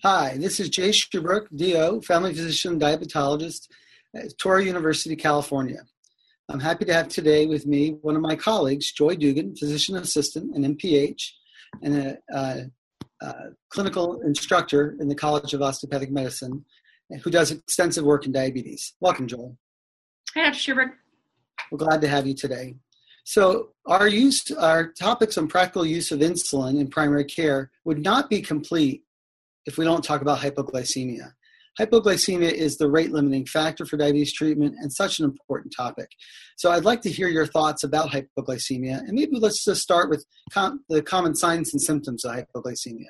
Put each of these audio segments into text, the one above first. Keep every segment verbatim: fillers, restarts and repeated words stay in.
Hi, this is Jay Schuberg, D O, family physician and diabetologist at Touro University, California. I'm happy to have today with me one of my colleagues, Joy Dugan, physician assistant and M P H, and a, a, a clinical instructor in the College of Osteopathic Medicine, who does extensive work in diabetes. Welcome, Joy. Hi, Doctor Schuberg. We're glad to have you today. So our use, our topics on practical use of insulin in primary care would not be complete if we don't talk about hypoglycemia. Hypoglycemia is the rate-limiting factor for diabetes treatment and such an important topic. So I'd like to hear your thoughts about hypoglycemia, and maybe let's just start with com- the common signs and symptoms of hypoglycemia.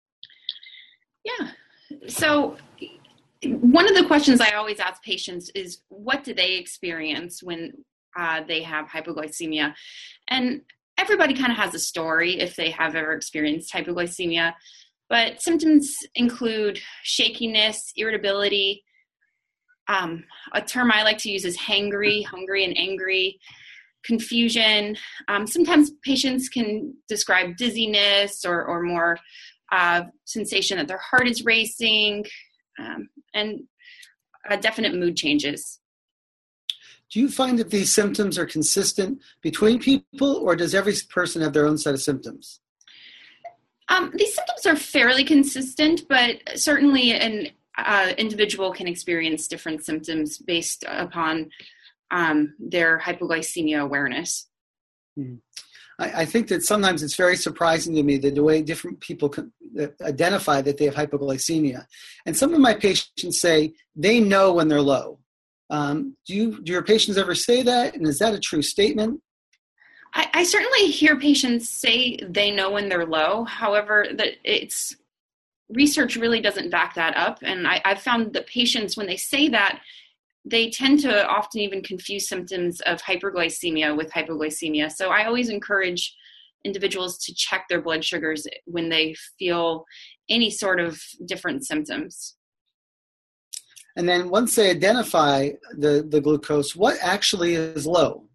Yeah. So one of the questions I always ask patients is, what do they experience when uh, they have hypoglycemia? And everybody kind of has a story if they have ever experienced hypoglycemia. But symptoms include shakiness, irritability. Um, a term I like to use is hangry, hungry and angry, confusion. Um, sometimes patients can describe dizziness or, or more uh, sensation that their heart is racing, um, and uh, definite mood changes. Do you find that these symptoms are consistent between people, or does every person have their own set of symptoms? Um, these symptoms are fairly consistent, but certainly an uh, individual can experience different symptoms based upon um, their hypoglycemia awareness. Hmm. I, I think that sometimes it's very surprising to me that the way different people can identify that they have hypoglycemia. And some of my patients say they know when they're low. Um, do you, do your patients ever say that? And is that a true statement? I, I certainly hear patients say they know when they're low. However, that it's research really doesn't back that up. And I, I've found that patients, when they say that, they tend to often even confuse symptoms of hyperglycemia with hypoglycemia. So I always encourage individuals to check their blood sugars when they feel any sort of different symptoms. And then once they identify the, the glucose, what actually is low?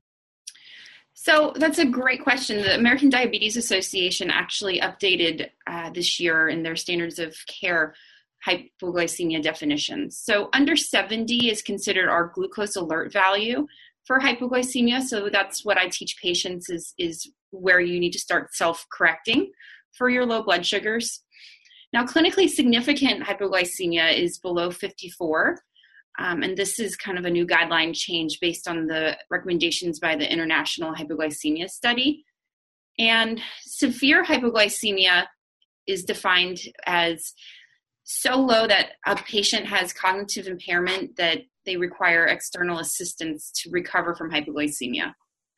So that's a great question. The American Diabetes Association actually updated uh, this year in their standards of care hypoglycemia definitions. So under seventy is considered our glucose alert value for hypoglycemia. So that's what I teach patients is, is where you need to start self-correcting for your low blood sugars. Now, clinically significant hypoglycemia is below fifty-four. Um, and this is kind of a new guideline change based on the recommendations by the International Hypoglycemia Study. And severe hypoglycemia is defined as so low that a patient has cognitive impairment that they require external assistance to recover from hypoglycemia.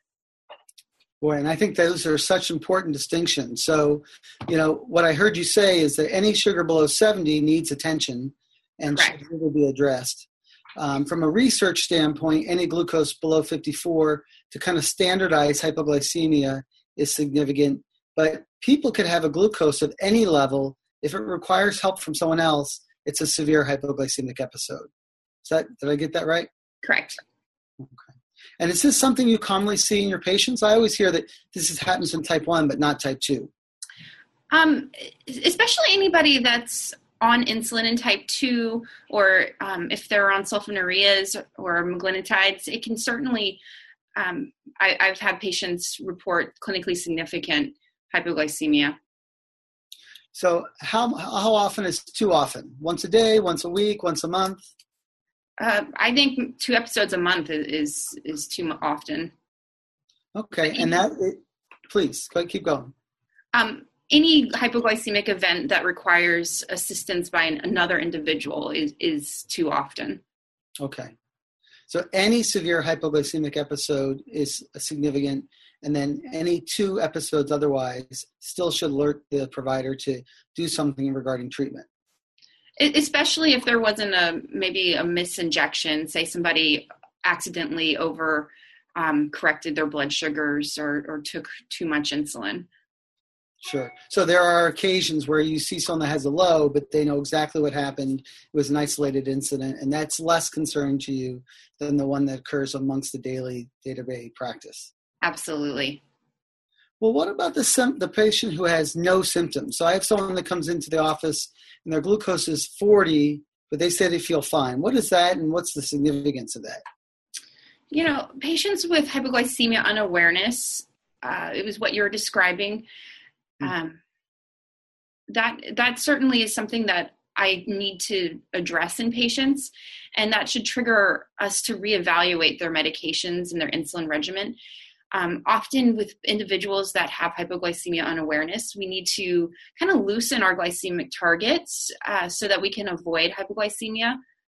Boy, and I think those are such important distinctions. So, you know, what I heard you say is that any sugar below seventy needs attention and Correct. should really be addressed. Um, from a research standpoint, any glucose below fifty-four to kind of standardize hypoglycemia is significant, but people could have a glucose of any level. If it requires help from someone else, it's a severe hypoglycemic episode. Is that, did I get that right? Correct. Okay. And is this something you commonly see in your patients? I always hear that this is, happens in type one, but not type two. Um, especially anybody that's on insulin in type two, or um, if they're on sulfonylureas or meglinotides, it can certainly, um, I, I've had patients report clinically significant hypoglycemia. So how how often is too often? Once a day, once a week, once a month? Uh, I think two episodes a month is is too often. Okay, and that, it, please, keep going. Um, any hypoglycemic event that requires assistance by an, another individual is, is too often. Okay. So any severe hypoglycemic episode is significant, and then any two episodes otherwise still should alert the provider to do something regarding treatment. Especially if there wasn't a maybe a misinjection, say somebody accidentally over um, corrected their blood sugars or, or took too much insulin. Sure. So there are occasions where you see someone that has a low, but they know exactly what happened. It was an isolated incident, and that's less concerning to you than the one that occurs amongst the daily day-to-day practice. Absolutely. Well, what about the sim- the patient who has no symptoms? So I have someone that comes into the office and their glucose is forty, but they say they feel fine. What is that, and what's the significance of that? You know, patients with hypoglycemia unawareness, uh, it was what you were describing. Um, that that certainly is something that I need to address in patients, and that should trigger us to reevaluate their medications and their insulin regimen. Um, often with individuals that have hypoglycemia unawareness, we need to kind of loosen our glycemic targets uh, so that we can avoid hypoglycemia.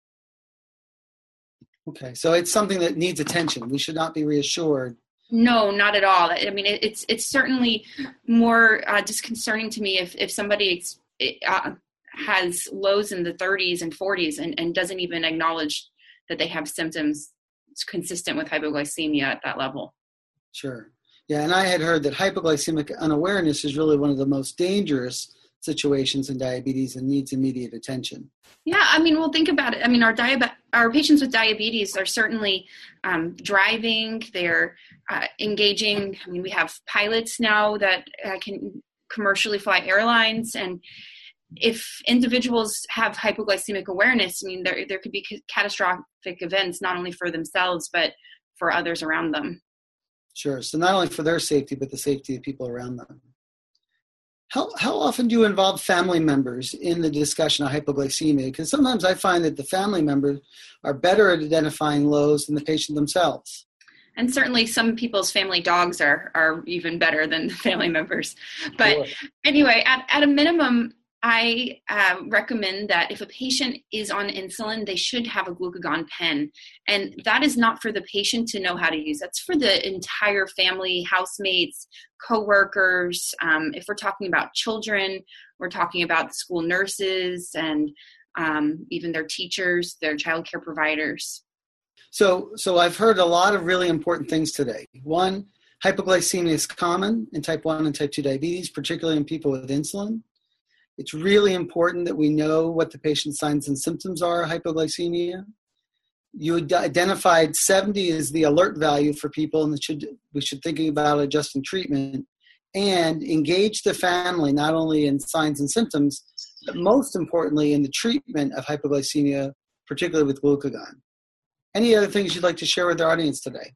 Okay, so it's something that needs attention. We should not be reassured. No, not at all. I mean, it, it's it's certainly more uh, disconcerting to me if, if somebody uh, has lows in the thirties and forties and, and doesn't even acknowledge that they have symptoms consistent with hypoglycemia at that level. Sure. Yeah, and I had heard that hypoglycemic unawareness is really one of the most dangerous situations in diabetes and needs immediate attention. Yeah, I mean, well, think about it. I mean, our diabe- our patients with diabetes are certainly um, driving, they're uh, engaging. I mean, we have pilots now that uh, can commercially fly airlines, and if individuals have hypoglycemic awareness, I mean, there there could be c- catastrophic events, not only for themselves, but for others around them. Sure. So not only for their safety, but the safety of people around them. How how often do you involve family members in the discussion of hypoglycemia? Because sometimes I find that the family members are better at identifying lows than the patient themselves. And certainly some people's family dogs are are even better than the family members. But sure. Anyway, at, at a minimum, I uh, recommend that if a patient is on insulin, they should have a glucagon pen. And that is not for the patient to know how to use. That's for the entire family, housemates, coworkers. Um, if we're talking about children, we're talking about the school nurses and um, even their teachers, their child care providers. So, so I've heard a lot of really important things today. One, hypoglycemia is common in type one and type two diabetes, particularly in people with insulin. It's really important that we know what the patient's signs and symptoms are of hypoglycemia. You identified seventy as the alert value for people, and should, we should think about adjusting treatment and engage the family not only in signs and symptoms, but most importantly in the treatment of hypoglycemia, particularly with glucagon. Any other things you'd like to share with our audience today?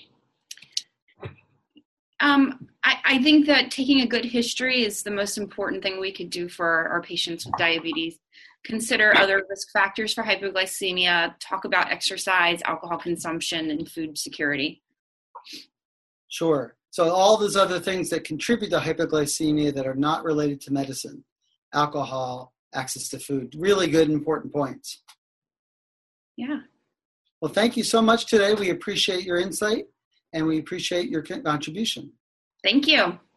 Um, I, I think that taking a good history is the most important thing we could do for our, our patients with diabetes. Consider other risk factors for hypoglycemia, talk about exercise, alcohol consumption, and food security. Sure. So all those other things that contribute to hypoglycemia that are not related to medicine, alcohol, access to food, really good, important points. Yeah. Well, thank you so much today. We appreciate your insight and we appreciate your contribution. Thank you.